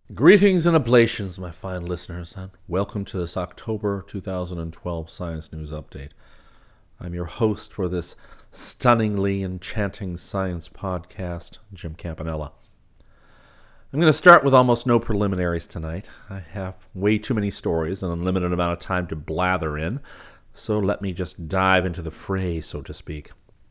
Greetings and ablations, my fine listeners, and welcome to this October 2012 Science News Update. I'm your host for this stunningly enchanting science podcast, Jim Campanella. I'm going to start with almost no preliminaries tonight. I have way too many stories and an unlimited amount of time to blather in, so let me just dive into the fray, so to speak.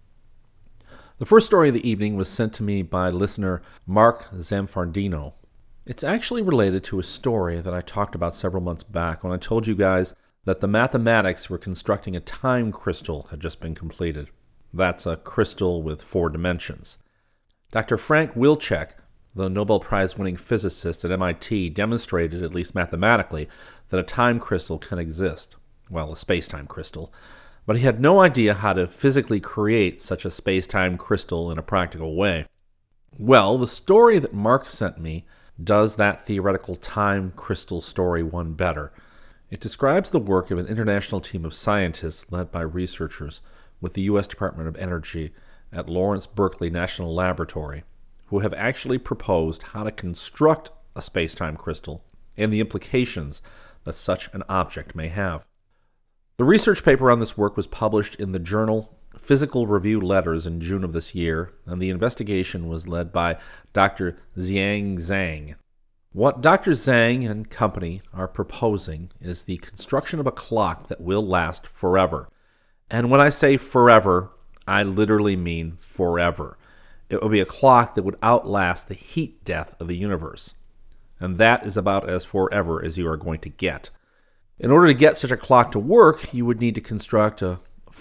The first story of the evening was sent to me by listener Mark Zamfardino. It's actually related to a story that I talked about several months back when I told you guys that the mathematics for constructing a time crystal had just been completed. That's a crystal with 4 dimensions. Dr. Frank Wilczek, the Nobel Prize-winning physicist at MIT, demonstrated, at least mathematically, that a time crystal can exist. Well, a space-time crystal. But he had no idea how to physically create such a space-time crystal in a practical way. Well, the story that Mark sent me does that theoretical time crystal story one better. It describes the work of an international team of scientists led by researchers with the U.S. Department of Energy at Lawrence Berkeley National Laboratory, who have actually proposed how to construct a space-time crystal and the implications that such an object may have. The research paper on this work was published in the journal Physical Review Letters in June of this year, and the investigation was led by Dr. Xiang Zhang. What Dr. Zhang and company are proposing is the construction of a clock that will last forever. And when I say forever, I literally mean forever. It will be a clock that would outlast the heat death of the universe. And that is about as forever as you are going to get. In order to get such a clock to work, you would need to construct a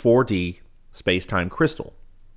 4D space-time crystal.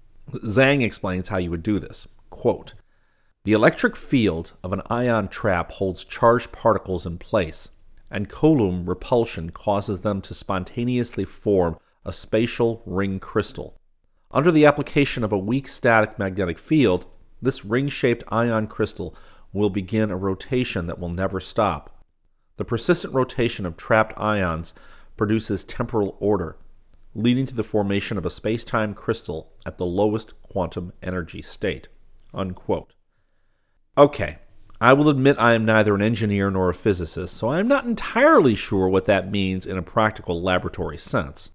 Zhang explains how you would do this. Quote, "The electric field of an ion trap holds charged particles in place, and Coulomb repulsion causes them to spontaneously form a spatial ring crystal. Under the application of a weak static magnetic field, this ring-shaped ion crystal will begin a rotation that will never stop. The persistent rotation of trapped ions produces temporal order, leading to the formation of a space-time crystal at the lowest quantum energy state." Unquote. Okay, I will admit I am neither an engineer nor a physicist, so I am not entirely sure what that means in a practical laboratory sense.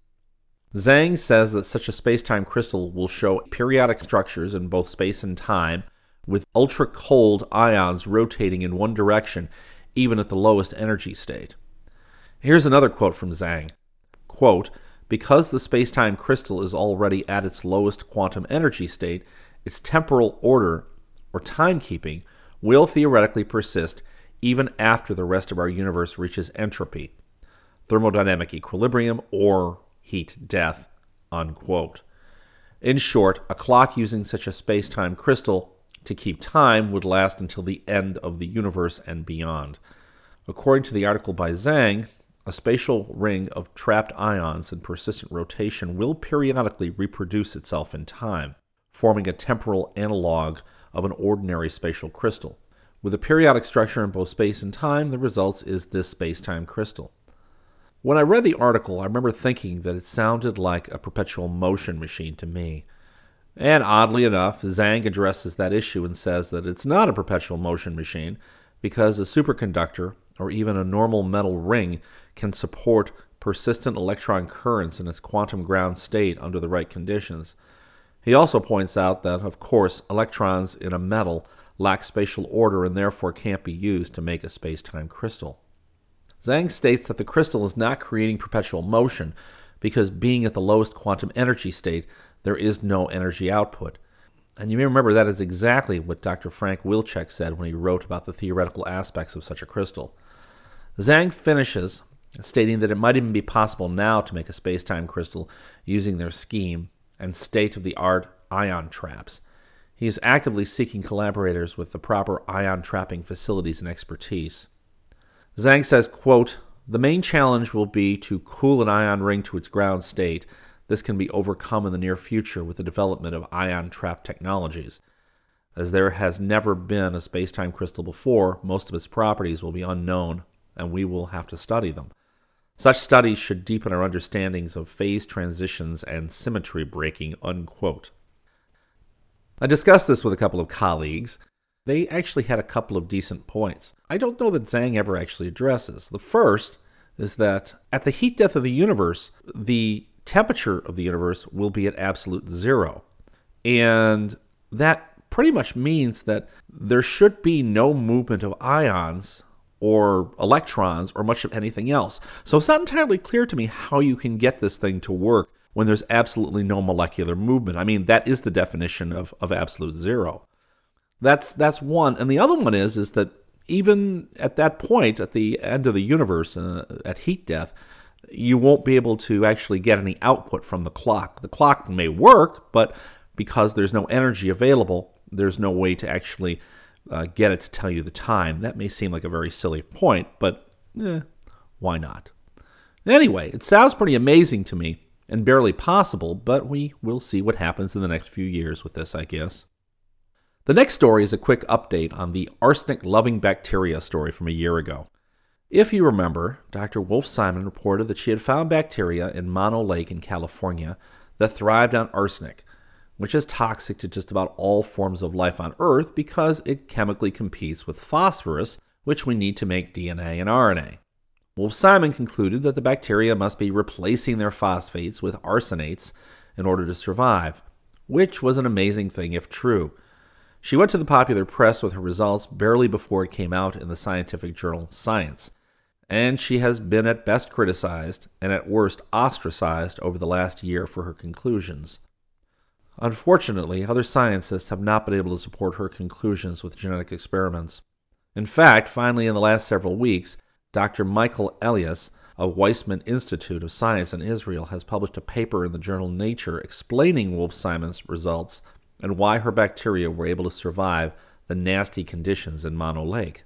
Zhang says that such a space-time crystal will show periodic structures in both space and time, with ultra-cold ions rotating in one direction, even at the lowest energy state. Here's another quote from Zhang. Quote, "Because the space-time crystal is already at its lowest quantum energy state, its temporal order, or timekeeping, will theoretically persist even after the rest of our universe reaches entropy, thermodynamic equilibrium, or heat death." Unquote. In short, a clock using such a space-time crystal to keep time would last until the end of the universe and beyond. According to the article by Zhang, a spatial ring of trapped ions in persistent rotation will periodically reproduce itself in time, forming a temporal analog of an ordinary spatial crystal. With a periodic structure in both space and time, the result is this space-time crystal. When I read the article, I remember thinking that it sounded like a perpetual motion machine to me. And oddly enough, Zhang addresses that issue and says that it's not a perpetual motion machine because a superconductor, or even a normal metal ring, can support persistent electron currents in its quantum ground state under the right conditions. He also points out that, of course, electrons in a metal lack spatial order and therefore can't be used to make a space-time crystal. Zhang states that the crystal is not creating perpetual motion because, being at the lowest quantum energy state, there is no energy output. And you may remember that is exactly what Dr. Frank Wilczek said when he wrote about the theoretical aspects of such a crystal. Zhang finishes stating that it might even be possible now to make a space-time crystal using their scheme and state-of-the-art ion traps. He is actively seeking collaborators with the proper ion trapping facilities and expertise. Zhang says, quote, "The main challenge will be to cool an ion ring to its ground state. This can be overcome in the near future with the development of ion trap technologies. As there has never been a space-time crystal before, most of its properties will be unknown, and we will have to study them. Such studies should deepen our understandings of phase transitions and symmetry breaking." Unquote. I discussed this with a couple of colleagues, they actually had a couple of decent points I don't know that Zhang ever actually addresses. The first is that at the heat death of the universe, the temperature of the universe will be at absolute zero. And that pretty much means that there should be no movement of ions or electrons or much of anything else. So it's not entirely clear to me how you can get this thing to work when there's absolutely no molecular movement. I mean, that is the definition of absolute zero. That's one. And the other one is that even at that point, at the end of the universe, at heat death, you won't be able to actually get any output from the clock. The clock may work, but because there's no energy available, there's no way to actually get it to tell you the time. That may seem like a very silly point, but why not? Anyway, it sounds pretty amazing to me and barely possible, but we will see what happens in the next few years with this, I guess. The next story is a quick update on the arsenic-loving bacteria story from a year ago. If you remember, Dr. Wolf Simon reported that she had found bacteria in Mono Lake in California that thrived on arsenic, which is toxic to just about all forms of life on Earth because it chemically competes with phosphorus, which we need to make DNA and RNA. Wolf Simon concluded that the bacteria must be replacing their phosphates with arsenates in order to survive, which was an amazing thing if true. She went to the popular press with her results barely before it came out in the scientific journal Science, and she has been at best criticized and at worst ostracized over the last year for her conclusions. Unfortunately, other scientists have not been able to support her conclusions with genetic experiments. In fact, finally in the last several weeks, Dr. Michael Elias of Weizmann Institute of Science in Israel has published a paper in the journal Nature explaining Wolf Simon's results and why her bacteria were able to survive the nasty conditions in Mono Lake.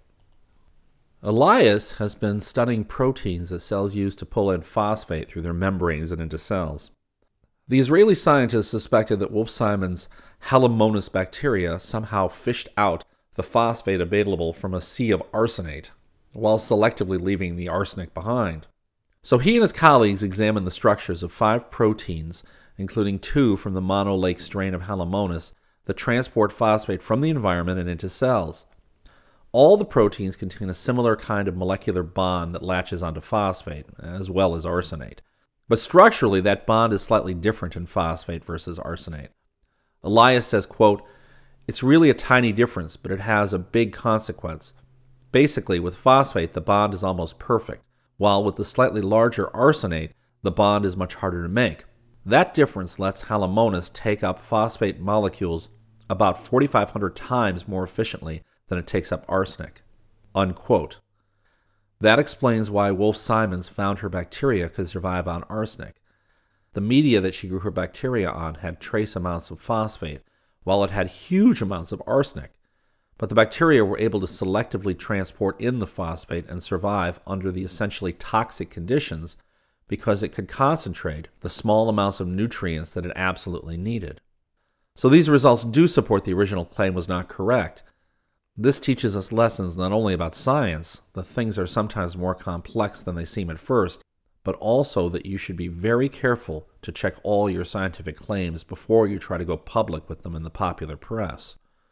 Elias has been studying proteins that cells use to pull in phosphate through their membranes and into cells. The Israeli scientists suspected that Wolf Simon's Halomonas bacteria somehow fished out the phosphate available from a sea of arsenate, while selectively leaving the arsenic behind. So he and his colleagues examined the structures of 5 proteins, including 2 from the Mono Lake strain of Halomonas, that transport phosphate from the environment and into cells. All the proteins contain a similar kind of molecular bond that latches onto phosphate, as well as arsenate. But structurally, that bond is slightly different in phosphate versus arsenate. Elias says, quote, "It's really a tiny difference, but it has a big consequence. Basically, with phosphate, the bond is almost perfect, while with the slightly larger arsenate, the bond is much harder to make. That difference lets Halomonas take up phosphate molecules about 4,500 times more efficiently than it takes up arsenic." Unquote. That explains why Wolf Simons found her bacteria could survive on arsenic. The media that she grew her bacteria on had trace amounts of phosphate, while it had huge amounts of arsenic. But the bacteria were able to selectively transport in the phosphate and survive under the essentially toxic conditions because it could concentrate the small amounts of nutrients that it absolutely needed. So these results do support the original claim was not correct. This teaches us lessons not only about science, that things are sometimes more complex than they seem at first, but also that you should be very careful to check all your scientific claims before you try to go public with them in the popular press.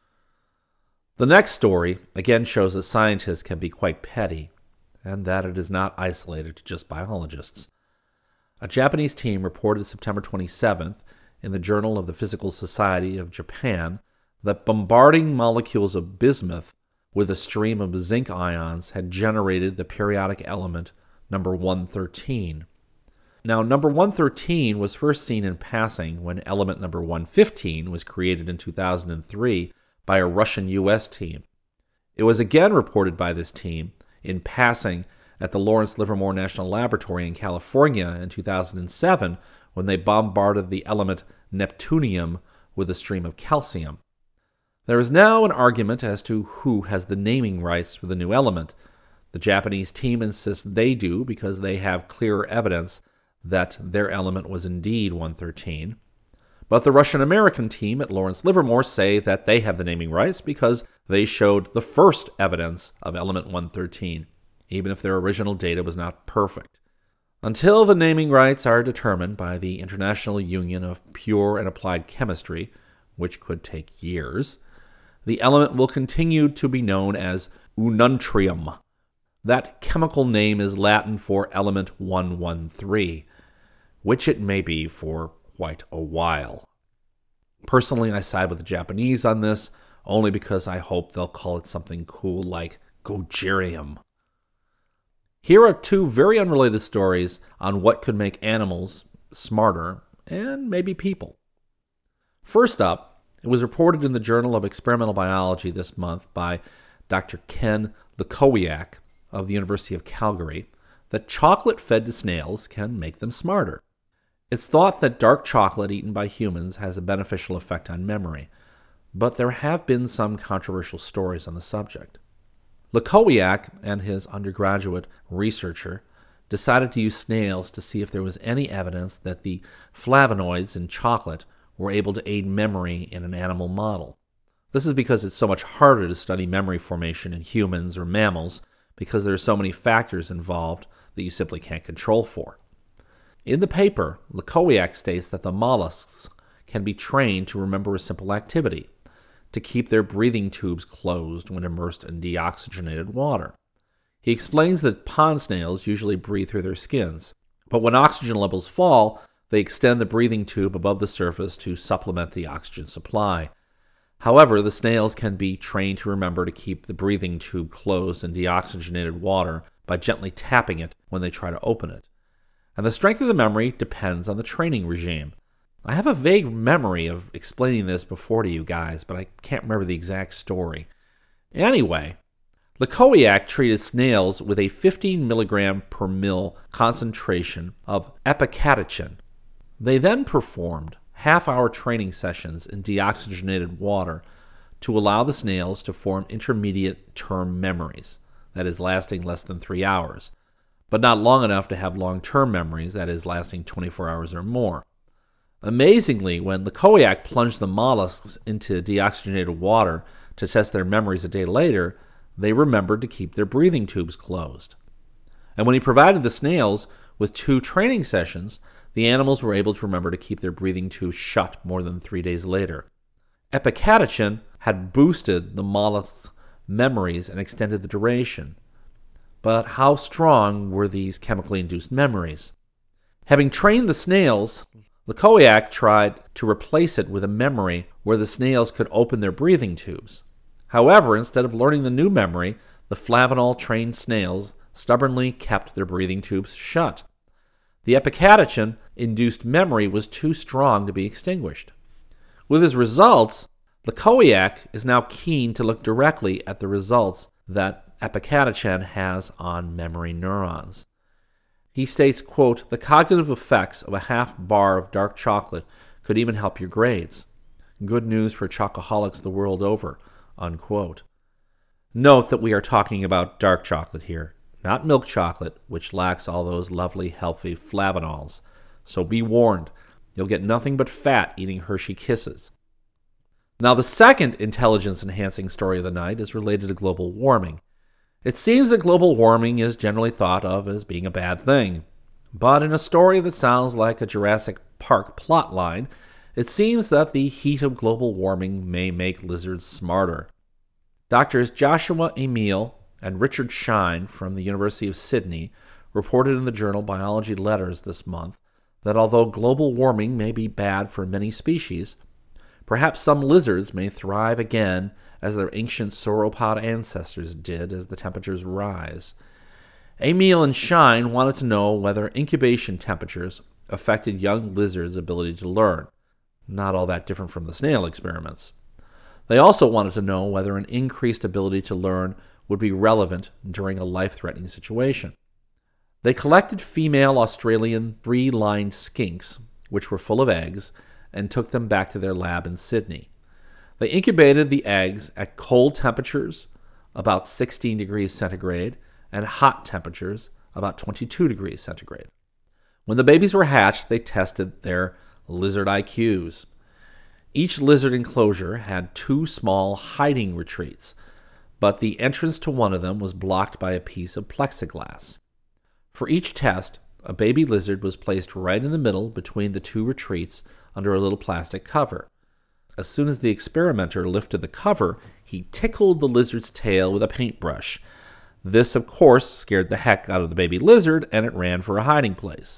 The next story again shows that scientists can be quite petty, and that it is not isolated to just biologists. A Japanese team reported September 27th in the Journal of the Physical Society of Japan that bombarding molecules of bismuth with a stream of zinc ions had generated the periodic element number 113. Now, number 113 was first seen in passing when element number 115 was created in 2003 by a Russian-U.S. team. It was again reported by this team in passing at the Lawrence Livermore National Laboratory in California in 2007 when they bombarded the element neptunium with a stream of calcium. There is now an argument as to who has the naming rights for the new element. The Japanese team insists they do because they have clearer evidence that their element was indeed 113. But the Russian-American team at Lawrence Livermore say that they have the naming rights because they showed the first evidence of element 113, even if their original data was not perfect. Until the naming rights are determined by the International Union of Pure and Applied Chemistry, which could take years, the element will continue to be known as ununtrium. That chemical name is Latin for element 113, which it may be for quite a while. Personally, I side with the Japanese on this, only because I hope they'll call it something cool like gojerium. Here are two very unrelated stories on what could make animals smarter and maybe people. First up, it was reported in the Journal of Experimental Biology this month by Dr. Ken Lukowiak of the University of Calgary that chocolate fed to snails can make them smarter. It's thought that dark chocolate eaten by humans has a beneficial effect on memory, but there have been some controversial stories on the subject. Lukowiak and his undergraduate researcher decided to use snails to see if there was any evidence that the flavonoids in chocolate were able to aid memory in an animal model. This is because it's so much harder to study memory formation in humans or mammals because there are so many factors involved that you simply can't control for. In the paper, Lukowiak states that the mollusks can be trained to remember a simple activity, to keep their breathing tubes closed when immersed in deoxygenated water. He explains that pond snails usually breathe through their skins, but when oxygen levels fall, they extend the breathing tube above the surface to supplement the oxygen supply. However, the snails can be trained to remember to keep the breathing tube closed in deoxygenated water by gently tapping it when they try to open it. And the strength of the memory depends on the training regime. I have a vague memory of explaining this before to you guys, but I can't remember the exact story. Anyway, Lukowiak treated snails with a 15 milligram per mil concentration of epicatechin. They then performed half-hour training sessions in deoxygenated water to allow the snails to form intermediate-term memories, that is, lasting less than 3 hours, but not long enough to have long-term memories, that is, lasting 24 hours or more. Amazingly, when Lukowiak plunged the mollusks into deoxygenated water to test their memories a day later, they remembered to keep their breathing tubes closed. And when he provided the snails with 2 training sessions, the animals were able to remember to keep their breathing tubes shut more than 3 days later. Epicatechin had boosted the mollusk's memories and extended the duration. But how strong were these chemically induced memories? Having trained the snails, Lukowiak tried to replace it with a memory where the snails could open their breathing tubes. However, instead of learning the new memory, the flavanol-trained snails stubbornly kept their breathing tubes shut. The epicatechin-induced memory was too strong to be extinguished. With his results, Lukowiak is now keen to look directly at the results that epicatechin has on memory neurons. He states, quote, "The cognitive effects of a half bar of dark chocolate could even help your grades. Good news for chocoholics the world over," unquote. Note that we are talking about dark chocolate here, not milk chocolate, which lacks all those lovely, healthy flavanols. So be warned, you'll get nothing but fat eating Hershey Kisses. Now, the second intelligence-enhancing story of the night is related to global warming. It seems that global warming is generally thought of as being a bad thing. But in a story that sounds like a Jurassic Park plotline, it seems that the heat of global warming may make lizards smarter. Doctors Joshua Emile and Richard Shine from the University of Sydney reported in the journal Biology Letters this month that although global warming may be bad for many species, perhaps some lizards may thrive again as their ancient sauropod ancestors did as the temperatures rise. Emile and Shine wanted to know whether incubation temperatures affected young lizards' ability to learn. Not all that different from the snail experiments. They also wanted to know whether an increased ability to learn would be relevant during a life-threatening situation. They collected female Australian 3-lined skinks, which were full of eggs, and took them back to their lab in Sydney. They incubated the eggs at cold temperatures, about 16 degrees centigrade, and hot temperatures, about 22 degrees centigrade. When the babies were hatched, they tested their lizard IQs. Each lizard enclosure had 2 small hiding retreats, but the entrance to one of them was blocked by a piece of plexiglass. For each test, a baby lizard was placed right in the middle between the 2 retreats under a little plastic cover. As soon as the experimenter lifted the cover, he tickled the lizard's tail with a paintbrush. This, of course, scared the heck out of the baby lizard, and it ran for a hiding place.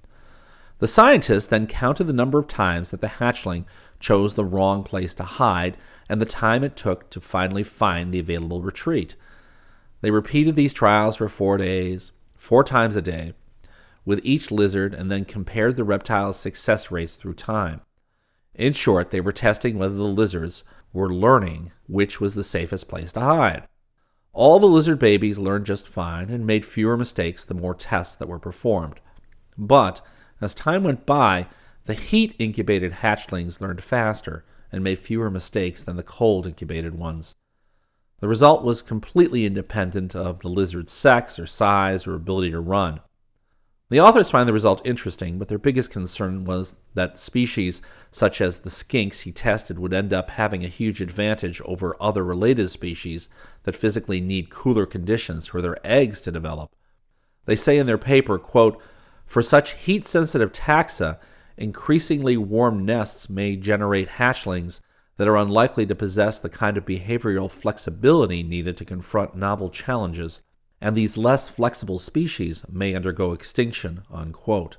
The scientists then counted the number of times that the hatchling chose the wrong place to hide and the time it took to finally find the available retreat. They repeated these trials for 4 days, 4 times a day, with each lizard, and then compared the reptile's success rates through time. In short, they were testing whether the lizards were learning which was the safest place to hide. All the lizard babies learned just fine and made fewer mistakes the more tests that were performed. But as time went by, the heat-incubated hatchlings learned faster and made fewer mistakes than the cold-incubated ones. The result was completely independent of the lizard's sex or size or ability to run. The authors find the result interesting, but their biggest concern was that species such as the skinks he tested would end up having a huge advantage over other related species that physically need cooler conditions for their eggs to develop. They say in their paper, quote, "For such heat-sensitive taxa, increasingly warm nests may generate hatchlings that are unlikely to possess the kind of behavioral flexibility needed to confront novel challenges, and these less flexible species may undergo extinction," unquote.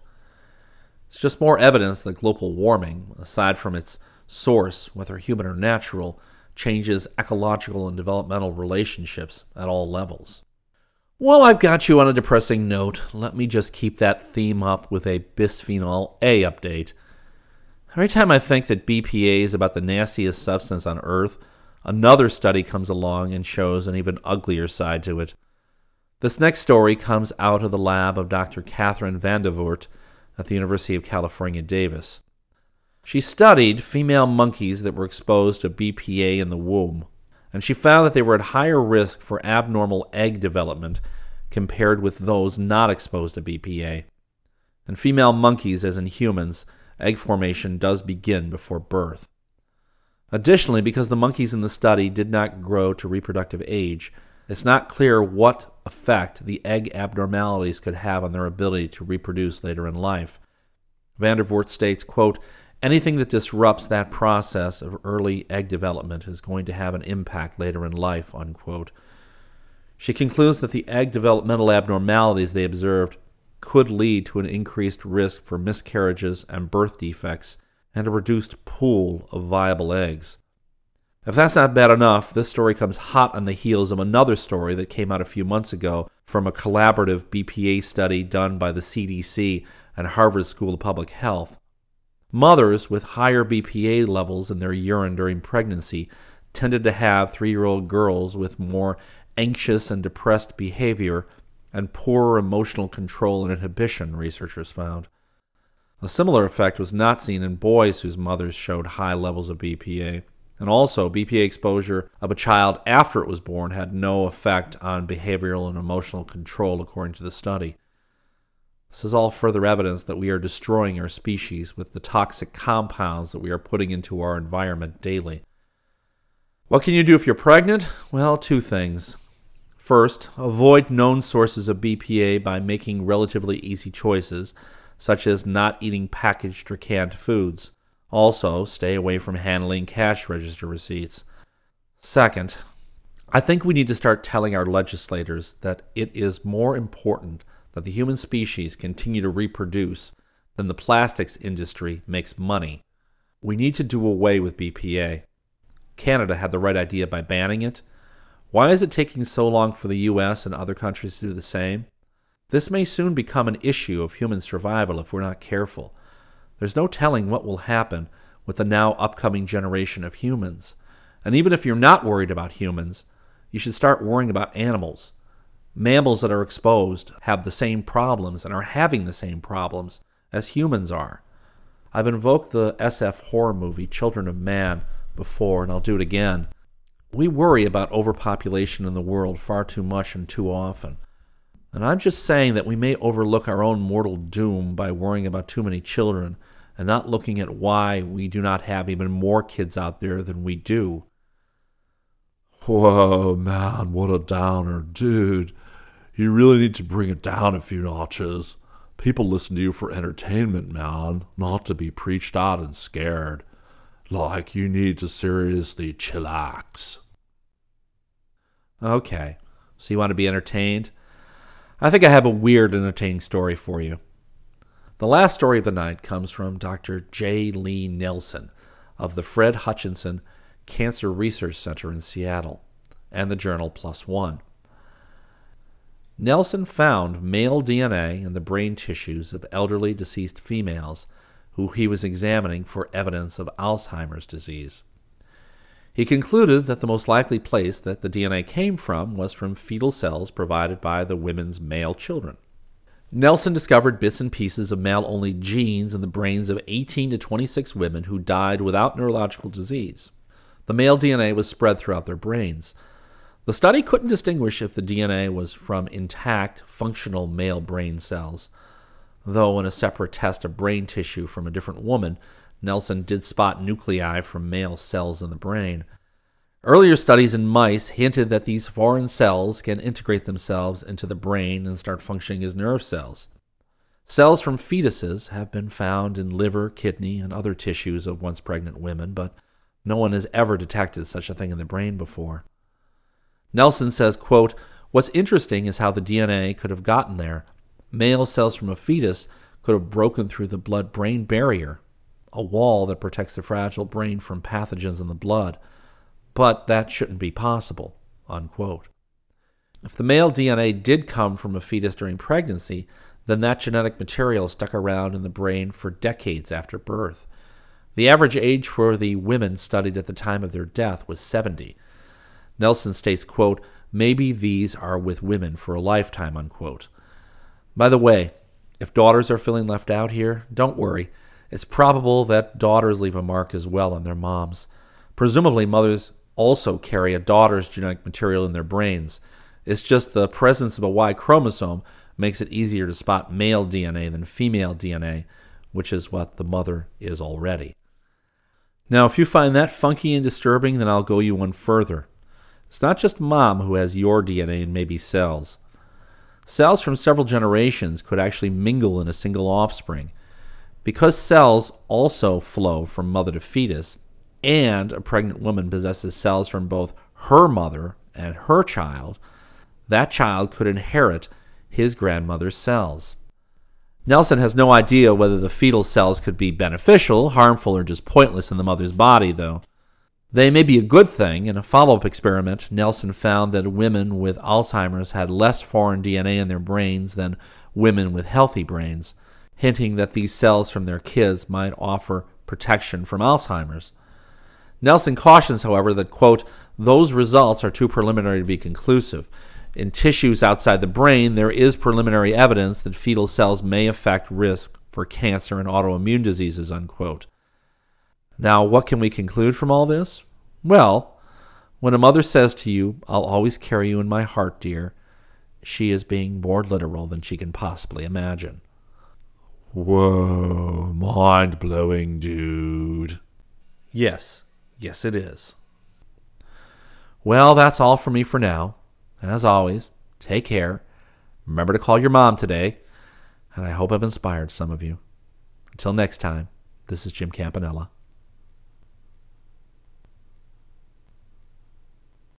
It's just more evidence that global warming, aside from its source, whether human or natural, changes ecological and developmental relationships at all levels. While I've got you on a depressing note, let me just keep that theme up with a bisphenol A update. Every time I think that BPA is about the nastiest substance on Earth, another study comes along and shows an even uglier side to it. This next story comes out of the lab of Dr. Catherine Vandervoort at the University of California, Davis. She studied female monkeys that were exposed to BPA in the womb, and she found that they were at higher risk for abnormal egg development compared with those not exposed to BPA. In female monkeys, as in humans, egg formation does begin before birth. Additionally, because the monkeys in the study did not grow to reproductive age, it's not clear what effect the egg abnormalities could have on their ability to reproduce later in life. Vandervoort states, quote, "Anything that disrupts that process of early egg development is going to have an impact later in life," unquote. She concludes that the egg developmental abnormalities they observed could lead to an increased risk for miscarriages and birth defects and a reduced pool of viable eggs. If that's not bad enough, this story comes hot on the heels of another story that came out a few months ago from a collaborative BPA study done by the CDC and Harvard School of Public Health. Mothers with higher BPA levels in their urine during pregnancy tended to have 3-year-old girls with more anxious and depressed behavior and poorer emotional control and inhibition, researchers found. A similar effect was not seen in boys whose mothers showed high levels of BPA. And also, BPA exposure of a child after it was born had no effect on behavioral and emotional control, according to the study. This is all further evidence that we are destroying our species with the toxic compounds that we are putting into our environment daily. What can you do if you're pregnant? Well, 2 things. First, avoid known sources of BPA by making relatively easy choices, such as not eating packaged or canned foods. Also, stay away from handling cash register receipts. Second, I think we need to start telling our legislators that it is more important that the human species continue to reproduce than the plastics industry makes money. We need to do away with BPA. Canada had the right idea by banning it. Why is it taking so long for the U.S. and other countries to do the same? This may soon become an issue of human survival if we're not careful. There's no telling what will happen with the now upcoming generation of humans. And even if you're not worried about humans, you should start worrying about animals. Mammals that are exposed have the same problems and are having the same problems as humans are. I've invoked the SF horror movie Children of Man before, and I'll do it again. We worry about overpopulation in the world far too much and too often. And I'm just saying that we may overlook our own mortal doom by worrying about too many children and not looking at why we do not have even more kids out there than we do. Whoa, man, what a downer. Dude, you really need to bring it down a few notches. People listen to you for entertainment, man, not to be preached at and scared. Like, you need to seriously chillax. Okay, so you want to be entertained? I think I have a weird, entertaining story for you. The last story of the night comes from Dr. J. Lee Nelson of the Fred Hutchinson Cancer Research Center in Seattle and the journal PLOS ONE. Nelson found male DNA in the brain tissues of elderly deceased females who he was examining for evidence of Alzheimer's disease. He concluded that the most likely place that the DNA came from was from fetal cells provided by the women's male children. Nelson discovered bits and pieces of male-only genes in the brains of 18 to 26 women who died without neurological disease. The male DNA was spread throughout their brains. The study couldn't distinguish if the DNA was from intact, functional male brain cells, though in a separate test of brain tissue from a different woman, Nelson did spot nuclei from male cells in the brain. Earlier studies in mice hinted that these foreign cells can integrate themselves into the brain and start functioning as nerve cells. Cells from fetuses have been found in liver, kidney, and other tissues of once pregnant women, but no one has ever detected such a thing in the brain before. Nelson says, quote, "What's interesting is how the DNA could have gotten there. Male cells from a fetus could have broken through the blood-brain barrier, a wall that protects the fragile brain from pathogens in the blood. But that shouldn't be possible," unquote. If the male DNA did come from a fetus during pregnancy, then that genetic material stuck around in the brain for decades after birth. The average age for the women studied at the time of their death was 70. Nelson states, quote, "Maybe these are with women for a lifetime," unquote. By the way, if daughters are feeling left out here, don't worry. It's probable that daughters leave a mark as well on their moms. Presumably, mothers also carry a daughter's genetic material in their brains. It's just the presence of a Y chromosome makes it easier to spot male DNA than female DNA, which is what the mother is already. Now, if you find that funky and disturbing, then I'll go you one further. It's not just mom who has your DNA and maybe cells. Cells from several generations could actually mingle in a single offspring. Because cells also flow from mother to fetus, and a pregnant woman possesses cells from both her mother and her child, that child could inherit his grandmother's cells. Nelson has no idea whether the fetal cells could be beneficial, harmful, or just pointless in the mother's body, though. They may be a good thing. In a follow-up experiment, Nelson found that women with Alzheimer's had less foreign DNA in their brains than women with healthy brains, hinting that these cells from their kids might offer protection from Alzheimer's. Nelson cautions, however, that, quote, "Those results are too preliminary to be conclusive. In tissues outside the brain, there is preliminary evidence that fetal cells may affect risk for cancer and autoimmune diseases," unquote. Now, what can we conclude from all this? Well, when a mother says to you, "I'll always carry you in my heart, dear," she is being more literal than she can possibly imagine. Whoa, mind-blowing, dude. Yes, it is. Well, that's all for me for now. As always, take care. Remember to call your mom today, and I hope I've inspired some of you. Until next time, this is Jim Campanella.